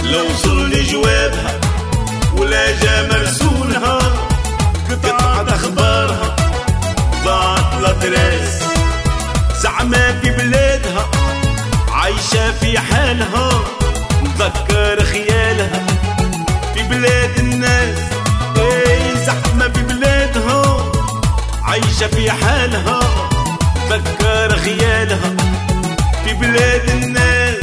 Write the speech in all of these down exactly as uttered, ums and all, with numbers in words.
لو وصل لي جوابها ولا جا مرسولها، قطعت اخبارها ضاعت لطراس، زعما في بلادها عايشة في حالها، نتذكر خيالها في بلاد الناس. اي زعما في بلادها عايشة في حالها، نتذكر خيالها في بلاد الناس.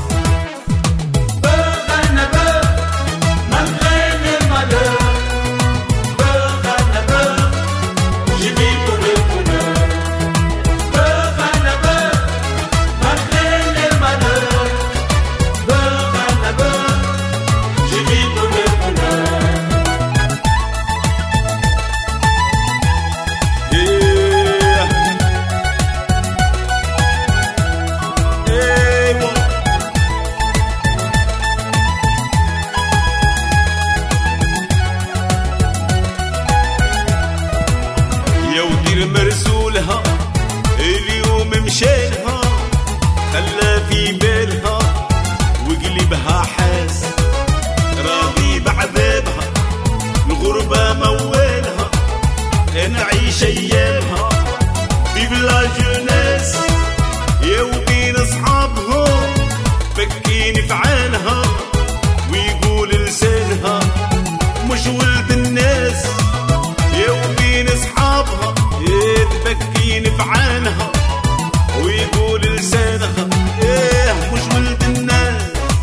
مرسولها اليوم مشيلها، خلى في بالها وقلبها حاس، راضي بعذابها الغربة موالها، نعيش ايامها في بلا جناس، يا وبين اصحابها فكين في عينها، ويقول لسانها مش ولد الناس، يا وبين اصحابها تبكين في عينها، ويقول لسانها ايه مش ولد الناس.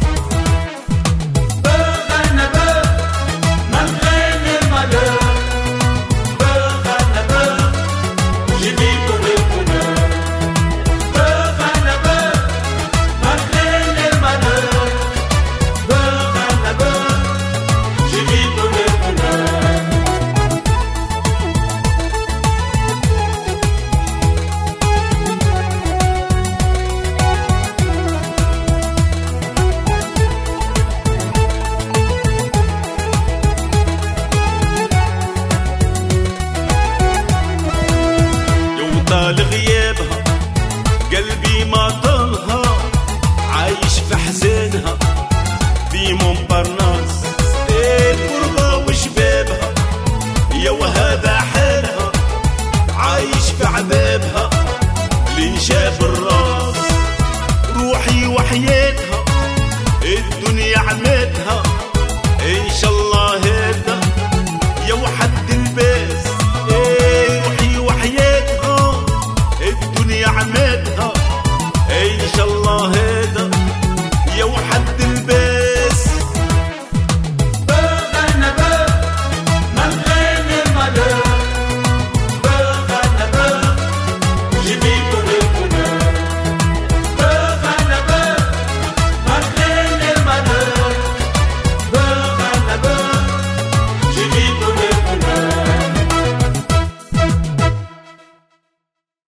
بغنى بغ من غير المدار، بغنى بغ جديد بالكنا، بغنى بغ من غير المدار، بغنى بغ جديد بالكنا. لغيابها قلبي ما طالها، عايش في حزانها في مونبارناس، الغربة وشبابها يا وهذا حالها، عايش في عذابها لنشاف الراس، روحي وحياتها الدنيا عماتها،